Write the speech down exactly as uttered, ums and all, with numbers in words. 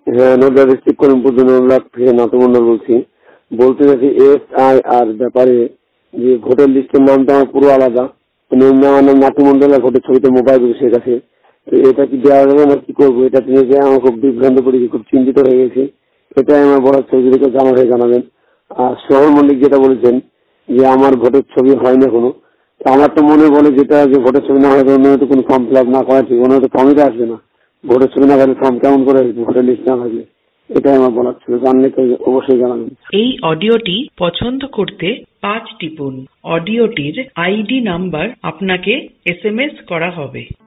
হ্যাঁ, Nadia district Karimpur block থেকে নাটমন্ডল বলছি। বলতে চাচ্ছি এস আই আর ব্যাপারে যে ভোটার লিস্টের নামটা আমার পুরো আলাদা, মানে আমার নাম নাটমন্ডল আর ভোটের ছবিতে মোবাইল সে কাছে। এটা কি দেওয়া যাবে না কি করবো, এটা থেকে আমার খুব বিভ্রান্ত পড়েছি, খুব চিন্তিত হয়ে গেছি। এটাই আমার বড় ছবিকে জানা হয়ে জানাবেন। আর সোহেল মল্লিক যেটা বলেছেন যে আমার ভোটের ছবি হয়নি এখনো, আমার তো মনে বলে যেটা যে ভোটের ছবি না হয় অন্য তো কোনো ফর্ম ফিল আপ না করা ঠিক, অন্য তো ফর্মই আসবে না। ভোটের ছবি না থাকলে ফর্ম কেমন করে আসবে ভোটার লিস্ট না থাকলে? এটাই আমার বলার ছিল, জানলে তো অবশ্যই জানাবেন। এই অডিওটি পছন্দ করতে পাঁচ টিপুন। অডিওটির আইডি নাম্বার আপনাকে এস এম এস করা হবে।